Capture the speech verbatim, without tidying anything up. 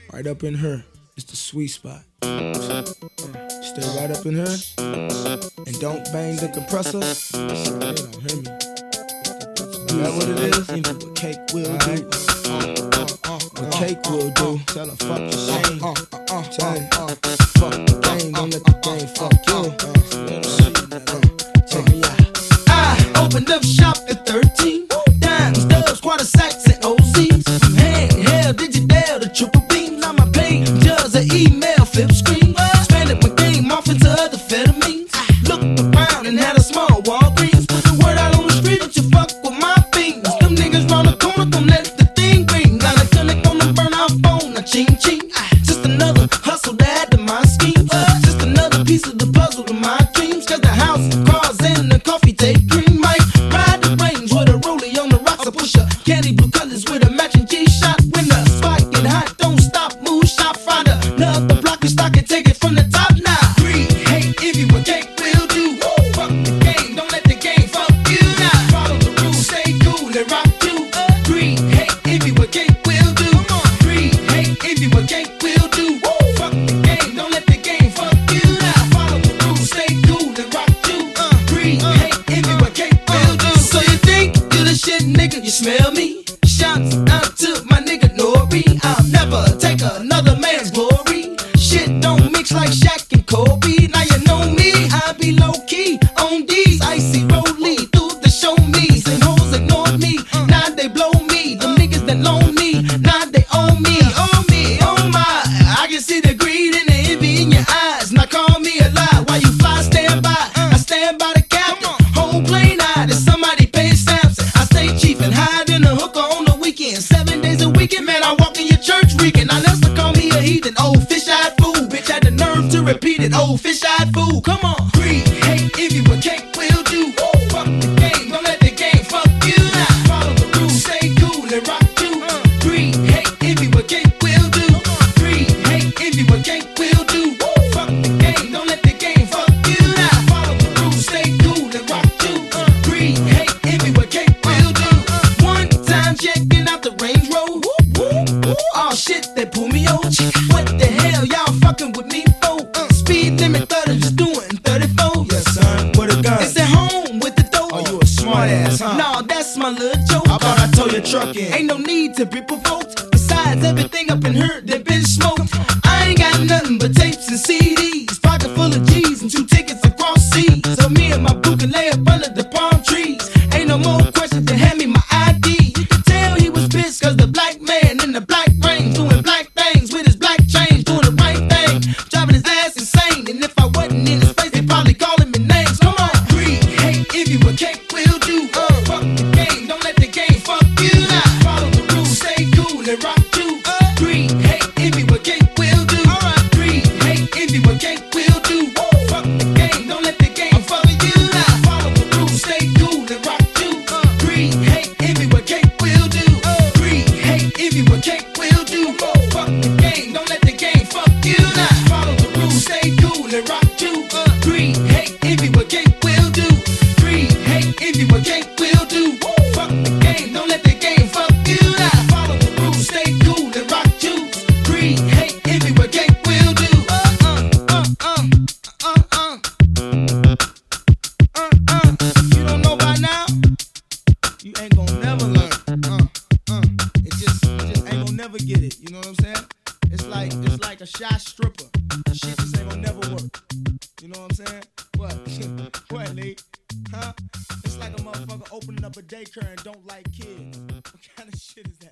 Right up in her. It's the sweet spot. Stay right up in her. And don't bang the compressor. So they don't hear me. Is that what it is? Even what cake will do. What cake will do. Tell her fuck the game. Tell her fuck the game. Don't let the game fuck you. Check me out. I opened up shop at thirteen. Dimes, dubs, quarter sacks, and O Zs. Handheld, digital, the triple beam. Now my page, just an email, flip screen. Expanded my game off into other amphetamines. Looked around and had a small Walgreens. Put the word out on the street that you fuck with my fiends. Them niggas round the corner, gon' let the thing ring. Got a clinic on the burn out phone, a ching ching. Just another hustle to add to my schemes. Just another piece of the puzzle to my dreams. Cause the house, cars, and the coffee take green. Might ride the range with a rollie on the rocks. I push a candy blue colors with a matching G-shot. When the spot get hot, don't stop, move, shop, find another block and stock and take it from the top now. Greed, hate, envy, what cake will do. Fuck the game, don't let the game fuck you now. Follow the rules, stay cool and rock you. Greed, hate, envy, what cake will do. Greed, hate, envy, what cake will do. Fuck the game, don't let the game fuck you now. Follow the rules, stay cool and rock you. Greed, hate, envy, what cake will do. So you think you the shit, nigga? You smell me? Shots out to my nigga Nori. I'll never take another man's glory. Shit don't mix like Shaq and Kobe. Now you know me, I be low key on these icy rollie through the show me's and hoes ignore me. Now they blow me. Them niggas that loan me, now they own me, own me, oh my. I can see the greed and the envy in your eyes. Now call me a lie. While you fly, stand by. I stand by the captain. Whole plane eyed as somebody paying stamps. I stay cheap and hide in the hooker on the weekend. Seven days a weekend, man, I walk in your church reeking. I never call me a heathen, old fish-eyed fool. Bitch had the nerve to repeat it, old fish-eyed fool. Come on. Greed, hate, envy, what cake will do. Fuck the game, don't let the game fuck you now. Follow the rules, stay cool and rock you. Greed, hate, envy, what cake will do. Greed, hate, envy, what cake will do. Fuck the game, don't let the game fuck you now. Follow the rules, stay cool and rock you. Greed, hate, envy, what cake will do. One time checking out the Range Road. Oh shit, they pull me over. What the hell, y'all fucking with me for? Speed limit thirty, just doing thirty-four. Yes, son. What a gun. It's at home with the dope. Oh, you a smart ass, huh? Nah, that's my little joke. How about I tow your truck in? Ain't no need to be provoked. Besides, everything up in here, they been smoked. I ain't got nothing but tapes and C Ds. Pocket full of G's and two tickets across seas. So me and my boo can lay up under the palm trees. Ain't no more questions to hand me my I D. You can tell he was pissed cause the black man in the black range doing black things with his black change, doing the right thing, driving his ass insane. And if I wasn't in his face, they probably calling me names. Come on. Greed, hate, envy, what cake will do. Uh, fuck the game, don't let the game fuck you now. Follow the rules, stay cool and rock you. Uh, greed, hate, envy, what cake will do. Alright. Greed, hate, envy, what cake will do. Fuck the game, don't let the game fuck you now. Follow the rules, stay cool and rock you. Uh, greed, hate, envy, what cake will do. Uh, greed, hate, envy, what cake will do. Fuck the game, don't let the game fuck you now. Follow the rules, stay cool and rock you. Uh, greed, hate, envy, what cake will do. Greed, hate, envy, what cake will do. Fuck the game, don't let the game fuck you now. Follow the rules, stay cool and rock you. Greed, hate, envy, what cake will do. Uh uh uh uh uh uh uh uh. You don't know by now? You ain't gonna never learn. Uh uh. It just, you just ain't gonna never get it. You know what I'm saying? It's like, it's like a shy stripper. Shit just ain't gonna never work. You know what I'm saying? What? What, Lee? Huh? It's like a motherfucker opening up a daycare and don't like kids. What kind of shit is that?